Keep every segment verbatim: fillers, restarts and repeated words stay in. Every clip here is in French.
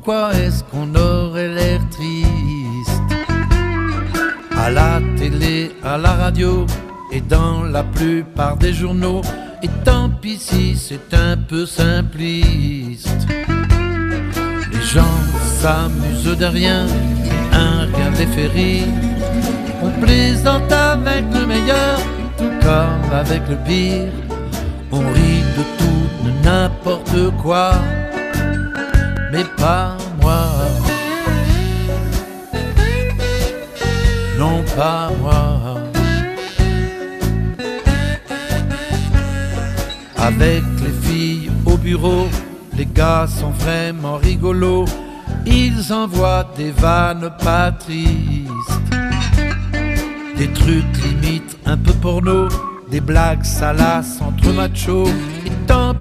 pourquoi est-ce qu'on aurait l'air triste? À la télé, à la radio et dans la plupart des journaux. Et tant pis si c'est un peu simpliste. Les gens s'amusent de rien, un rien les fait rire. On plaisante avec le meilleur, tout comme avec le pire. On rit de tout, de n'importe quoi, mais pas moi. Non, pas moi. Avec les filles au bureau, les gars sont vraiment rigolos. Ils envoient des vannes pas tristes, des trucs limite un peu porno, des blagues salaces entre machos. Et tant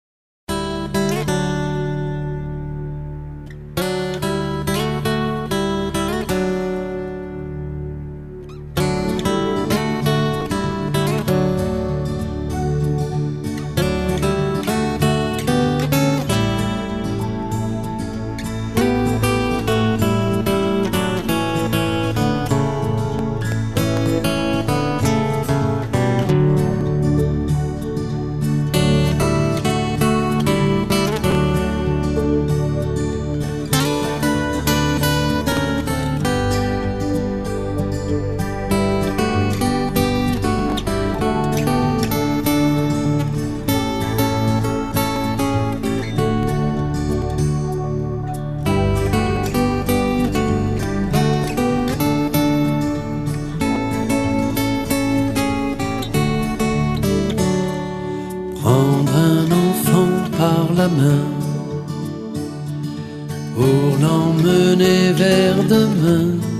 prendre un enfant par la main pour l'emmener vers demain.